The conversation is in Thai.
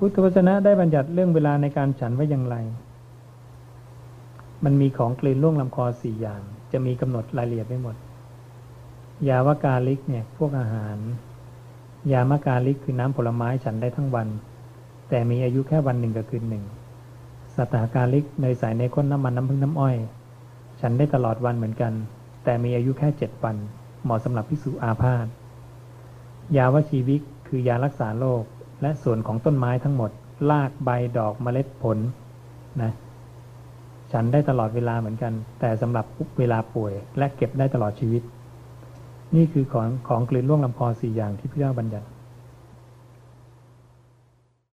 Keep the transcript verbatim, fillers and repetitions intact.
พุทธวจนะได้บัญญัติเรื่องเวลาในการฉันไว้อย่างไร มันมีของกลืนล่วงลำคอสี่อย่างจะมีกำหนดรายละเอียดไว้หมดยาวกาลิกเนี่ยพวกอาหารยามกาลิกคือน้ำผลไม้ฉันได้ทั้งวันแต่มีอายุแค่วันหนึ่งกับคืนหนึ่งสัตตากาลิกเนยใสในข้นน้ำมันน้ำผึ้งน้ำอ้อยฉันได้ตลอดวันเหมือนกันแต่มีอายุแค่เจ็ดวันเหมาะสำหรับภิกษุอาพาธยาวชีวิกคือยารักษาโรคและส่วนของต้นไม้ทั้งหมดรากใบดอกเมล็ดผลนะฉันได้ตลอดเวลาเหมือนกันแต่สำหรับเวลาป่วยและเก็บได้ตลอดชีวิตนี่คือของของกลืนล่วงลำคอสี่อย่างที่พระเจ้าบัญญัติ